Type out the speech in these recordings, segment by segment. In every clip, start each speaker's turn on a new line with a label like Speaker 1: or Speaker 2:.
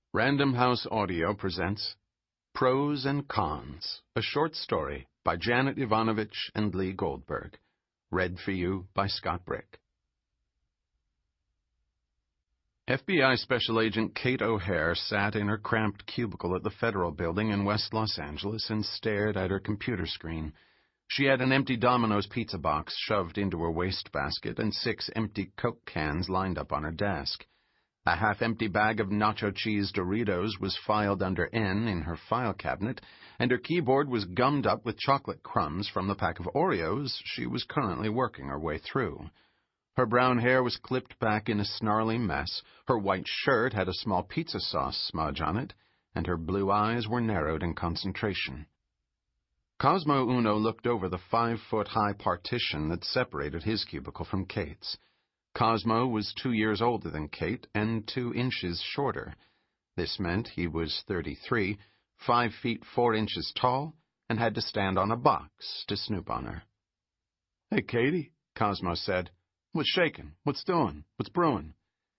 Speaker 1: Random House Audio presents Pros and Cons, a short story by Janet Ivanovich and Lee Goldberg. Read for you by Scott Brick. FBI Special Agent Kate O'Hare sat in her cramped cubicle at the Federal Building in West Los Angeles and stared at her computer screen. She had an empty Domino's pizza box shoved into her wastebasket and 6 empty Coke cans lined up on her desk. A half-empty bag of nacho cheese Doritos was filed under N in her file cabinet, and her keyboard was gummed up with chocolate crumbs from the pack of Oreos she was currently working her way through. Her brown hair was clipped back in a snarly mess, her white shirt had a small pizza sauce smudge on it, and her blue eyes were narrowed in concentration. Cosmo Uno looked over the 5-foot-high partition that separated his cubicle from Kate's. Cosmo was 2 years older than Kate and 2 inches shorter. This meant he was 33, 5 feet 4 inches tall, and had to stand on a box to snoop on her. "Hey, Katie," Cosmo said. "What's shaking? What's doing? What's brewing?"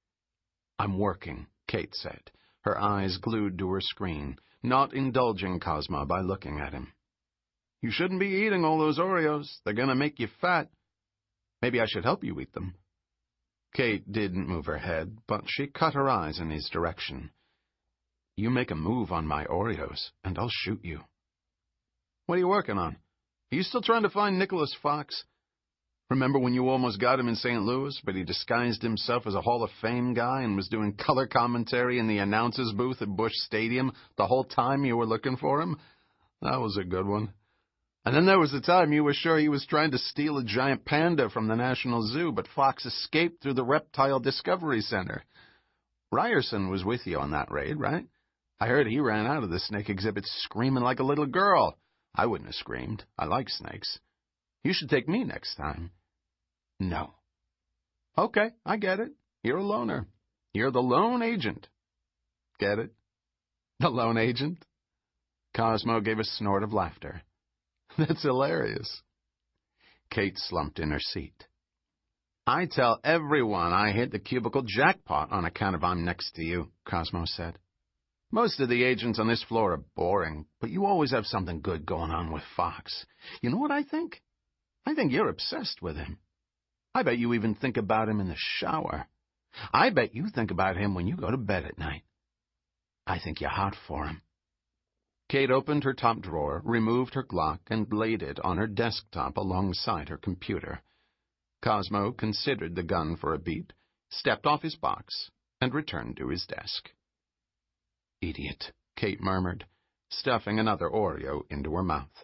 Speaker 1: "I'm working," Kate said, her eyes glued to her screen, not indulging Cosmo by looking at him. "You shouldn't be eating all those Oreos. They're going to make you fat. Maybe I should help you eat them." Kate didn't move her head, but she cut her eyes in his direction. "You make a move on my Oreos, and I'll shoot you." "What are you working on? Are you still trying to find Nicholas Fox? Remember when you almost got him in St. Louis, but he disguised himself as a Hall of Fame guy and was doing color commentary in the announcer's booth at Busch Stadium the whole time you were looking for him? That was a good one. And then there was the time you were sure he was trying to steal a giant panda from the National Zoo, but Fox escaped through the Reptile Discovery Center. Ryerson was with you on that raid, right? I heard he ran out of the snake exhibit screaming like a little girl. I wouldn't have screamed. I like snakes. You should take me next time." "No." "Okay, I get it. You're a loner. You're the lone agent. Get it? The lone agent?" Cosmo gave a snort of laughter. "That's hilarious." Kate slumped in her seat. "I tell everyone I hit the cubicle jackpot on account of I'm next to you," Cosmo said. "Most of the agents on this floor are boring, but you always have something good going on with Fox. You know what I think? I think you're obsessed with him. I bet you even think about him in the shower. I bet you think about him when you go to bed at night. I think you're hot for him." Kate opened her top drawer, removed her Glock, and laid it on her desktop alongside her computer. Cosmo considered the gun for a beat, stepped off his box, and returned to his desk. "Idiot," Kate murmured, stuffing another Oreo into her mouth.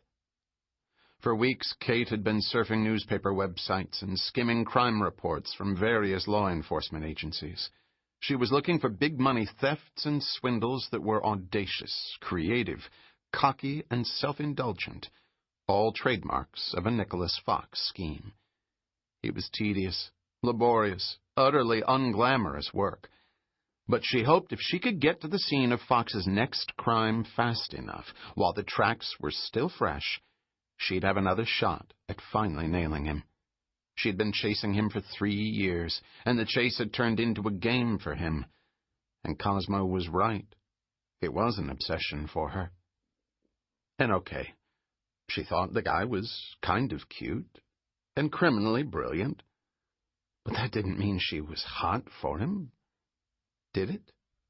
Speaker 1: For weeks, Kate had been surfing newspaper websites and skimming crime reports from various law enforcement agencies. She was looking for big-money thefts and swindles that were audacious, creative, cocky, and self-indulgent, all trademarks of a Nicholas Fox scheme. It was tedious, laborious, utterly unglamorous work, but she hoped if she could get to the scene of Fox's next crime fast enough, while the tracks were still fresh, she'd have another shot at finally nailing him. She'd been chasing him for 3 years, and the chase had turned into a game for him. And Cosmo was right. It was an obsession for her. And okay, she thought the guy was kind of cute and criminally brilliant, but that didn't mean she was hot for him, did it?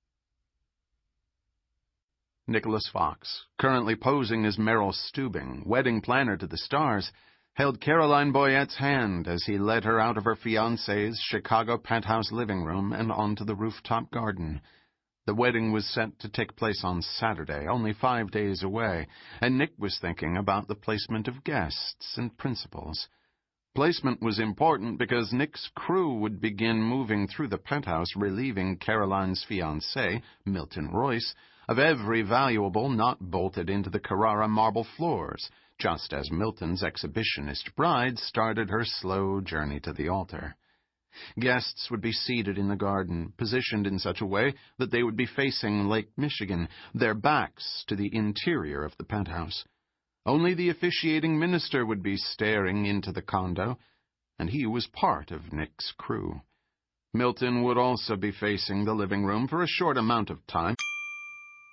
Speaker 1: Nicholas Fox, currently posing as Merrill Steubing, wedding planner to the stars, held Caroline Boyette's hand as he led her out of her fiancé's Chicago penthouse living room and onto the rooftop garden. The wedding was set to take place on Saturday, only 5 days away, and Nick was thinking about the placement of guests and principals. Placement was important because Nick's crew would begin moving through the penthouse, relieving Caroline's fiancé, Milton Royce, of every valuable not bolted into the Carrara marble floors, just as Milton's exhibitionist bride started her slow journey to the altar. Guests would be seated in the garden, positioned in such a way that they would be facing Lake Michigan, their backs to the interior of the penthouse. Only the officiating minister would be staring into the condo, and he was part of Nick's crew. Milton would also be facing the living room for a short amount of time.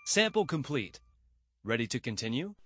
Speaker 2: Sample complete. Ready to continue?